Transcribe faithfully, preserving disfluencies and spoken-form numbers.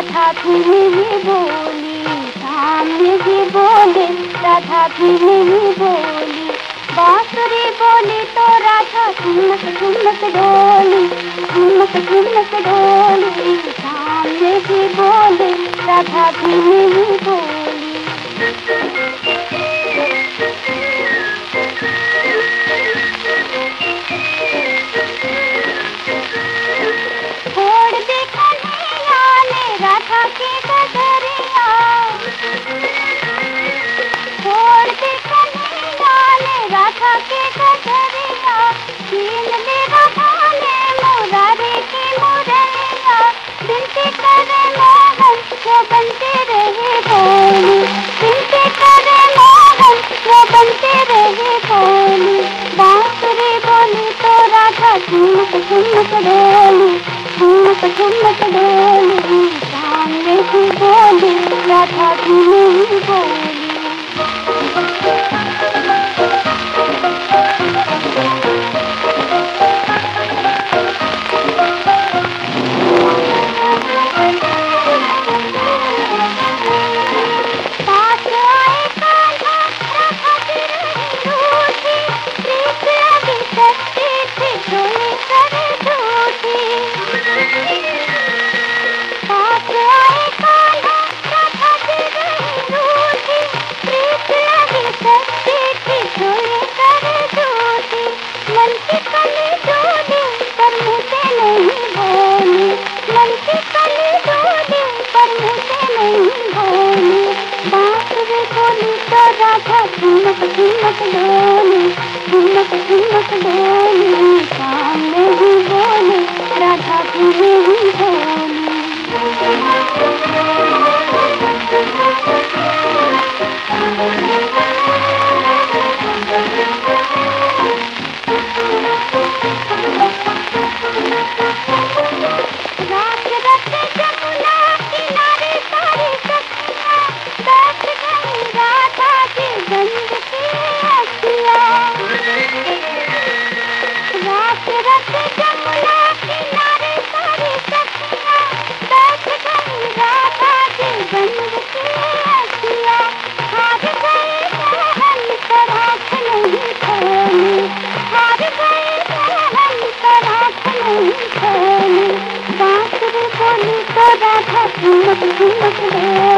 राधा भी नहीं बोली, सामने भी बोले राधा भी नहीं बोली। बांसुरी बोली तो राधा ठुमक ठुमक डोली, ठुमक ठुमक डोली। सामने भी बोले राधा भी नहीं बोली। छोड़ दे कन्हैया ने राधा की गगरिया, छोड़ दे कन्हैया ने राधा की गगरिया। छीन ले राधा ने मुरारी की मुरैया, बिनती करे मोहन वो बनते रहे बोली, बिनती करे मोहन वो बनते रहे बोली। बांसुरी बोली तो राधा ठुमक ठुमक डोली, ठुमक ठुमक डोली। सामने भी बोली राधा भी नहीं बोली। पास आए कान्हा राधा की रही रूठी, प्रीत अभी सच्ची थी झोली करे झूठी। पास आए कान्हा राधा की रही रूठी, प्रीत अभी सच्ची थी झोली करे झूठी। मन की कली डोली पर मुझे नहीं बोली, मन की कली डोली पर मुझे नहीं बोली। बांसुरी बोली तो राधा ठुमक ठुमक डोली, ठुमक ठुमक डोली। सामने भी बोले राधा भी नहीं बोली। रात रात जमुना किनारे सारी सखियाँ, बैठ गई राधा की बंद की अखियाँ। रात रात जमुना किनारे सारी सखियाँ, बैठ गई राधा की बंद की अखियाँ। हार गए मोहन पर आँख नहीं खोली, हार गए मोहन पर आँख नहीं खोली। बांसुरी बोली तो राधा ठुमक ठुमक डोली।